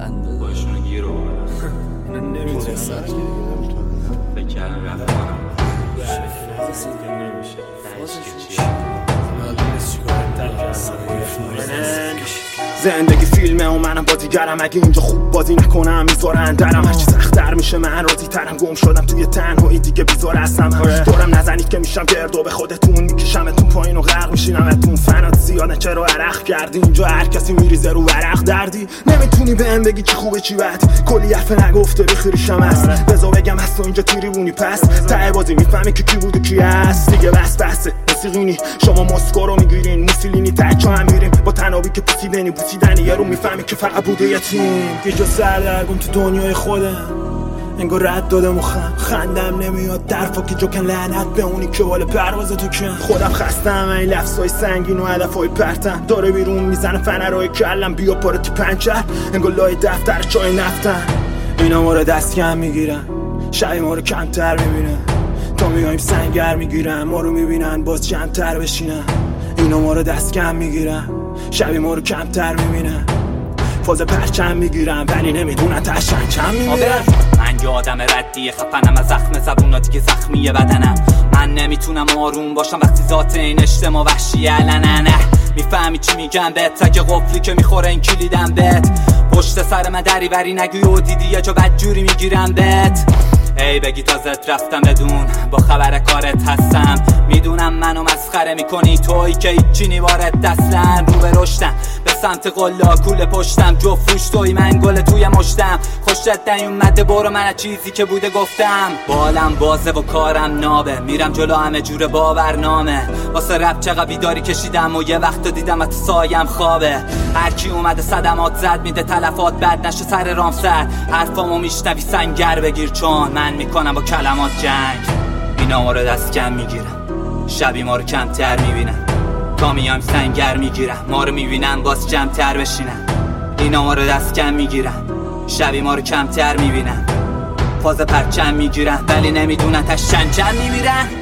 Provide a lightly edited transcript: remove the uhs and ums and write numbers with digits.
بنده باشونو گیر رو اینا نمیتونستن فکر کردم رفت کنم زندگی فیلمه و منم بازیگرم. اگه اینجا خوب بازی نکنم میذارن درم. هرچی سخت‌تر میشه من راضی ترم. گم شدم توی تنهایی دیگه بیزار هستم. دورم نزنید که میشم گرد و به خودتون میکشمتون پایین و غرق میشینمتون. فنات زیاده چرا عرق کردی؟ اینجا هر کسی میریزه رو ورق دردی. نمیتونی بهم بگی چی خوبه چی بد. کلی حرف نگفته بخیرشم هست. بذار بگم هست تو اینجا تیریبونی پس ته بازی میفهمی که کی بود و کی هست. دیگه بسه موسیقینی شما مسکو رو میگیرین. موسولینی تچا هم میریم با تنابی که پوسیدنی بوسیدنی یارو میفهمی که فقط بوده یه تیم. یه جا سردرگم تو دنیای خودم. انگار رد داده مخم. خندم نمیاد درفا که جوکن لعنت به اونی که بالا پرواز تو کن. خودم خستم این لفظای سنگین و علفای پرتم. داره بیرون میزنه فنرهای کلم. بیا پاره تو پنچر انگار لای دفتر چای نفتن. اینا ما رو دست کم میگیرن. شب ما رو کمتر میبینن. تا میایم سنگر میگیرن. ما رو میبینن باز جمع‌تر بشینن. اینا ما رو دست کم میگیرن. شبی ما رو کمتر میبینن. فاز پرچم میگیرن ولی نمیدونن تشن چم میمیرن. من یه آدم ردیه خفنم از زخم زبونا دیگه زخمیه بدنم. من نمیتونم آروم باشم وقتی ذات این اجتماع وحشی علنه. میفهمی چی میگم بهت؟ اگه قفلی که میخوره این کلیدم بهت. پشت سر من دریوری نگوی و دیدی یه جا بدجوری میگیرم بهت. ای بگی تازت رفتم بدون با خبر کارت هستم. میدونم منو مسخره میکنی تویی که هیچی نیوارت دستن. رو به رشدم به سمت قلا کوله پشتم. جفروش توی من گل توی مشتم. خوشت نیومده برو من چیزی که بوده گفتم. بالم بازه و کارم نابه. میرم جلو همه جور باورنامه. واسه رپ چقدر بیداری کشیدم و یه وقت دیدم ات سایم خوابه. هرکی اومده صدمات زد میده تلفات بد نشه سر رام سر. حرفامو میشنوی سنگر بگیر چون من میکنم با کلمات جنگ. اینا ما رو دست کم میگیرن. شبی ما رو کمتر میبینن. تا میایم سنگر میگیرن. ما رو میبینن باز جمع‌تر بشینن. اینا ما رو دست کم میگیرن. شبی ما رو کمتر میبینن. فاز پرچم میگیرن ولی نمیدونن تا چند میمیرن.